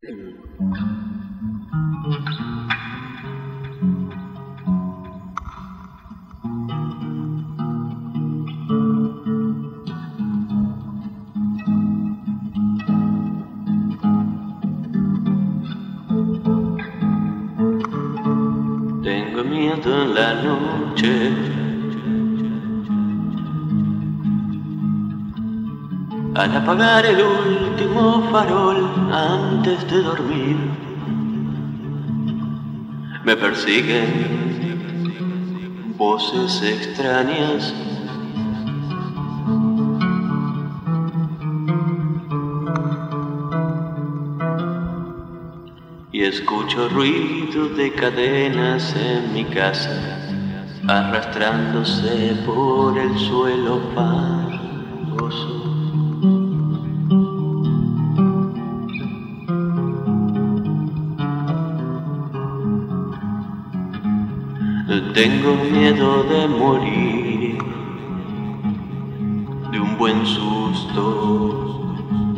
Tengo miedo en la noche al apagar el último farol antes de dormir. Me persiguen voces extrañas y escucho ruido de cadenas en mi casa arrastrándose por el suelo fangoso. Tengo miedo de morir de un buen susto.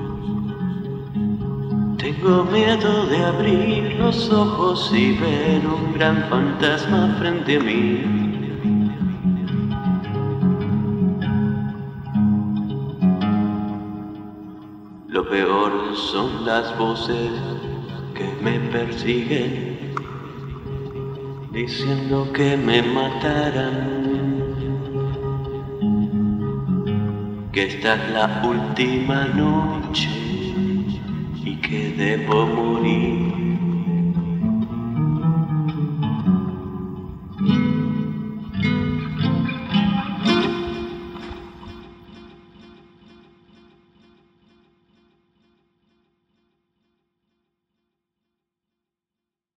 Tengo miedo de abrir los ojos y ver un gran fantasma frente a mí. Lo peor son las voces que me persiguen, diciendo que me matarán, que esta es la última noche y que debo morir.